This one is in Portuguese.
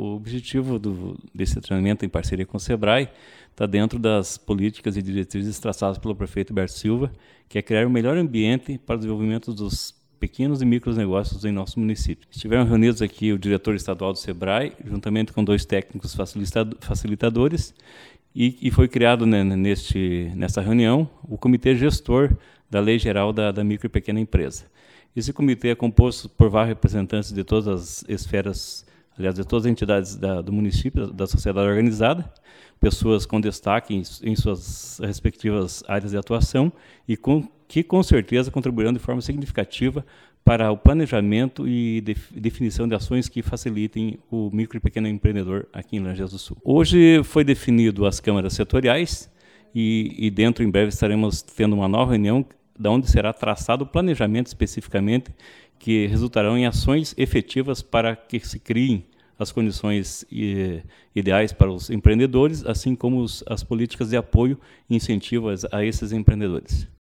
o objetivo desse treinamento em parceria com o SEBRAE está dentro das políticas e diretrizes traçadas pelo prefeito Berto Silva, que é criar o melhor ambiente para o desenvolvimento dos pequenos e micros negócios em nosso município. Estiveram reunidos aqui o diretor estadual do SEBRAE, juntamente com 2 técnicos facilitadores, e foi criado, né, nessa reunião o comitê gestor da Lei Geral da Micro e Pequena Empresa. Esse comitê é composto por vários representantes de todas as esferas, aliás, de todas as entidades do município, da sociedade organizada, pessoas com destaque em suas respectivas áreas de atuação e que com certeza contribuirão de forma significativa para o planejamento e definição de ações que facilitem o micro e pequeno empreendedor aqui em Laranjeiras do Sul. Hoje foi definido as câmaras setoriais e dentro, em breve, estaremos tendo uma nova reunião da onde será traçado o planejamento especificamente que resultarão em ações efetivas para que se criem as condições ideais para os empreendedores, assim como as políticas de apoio e incentivos a esses empreendedores.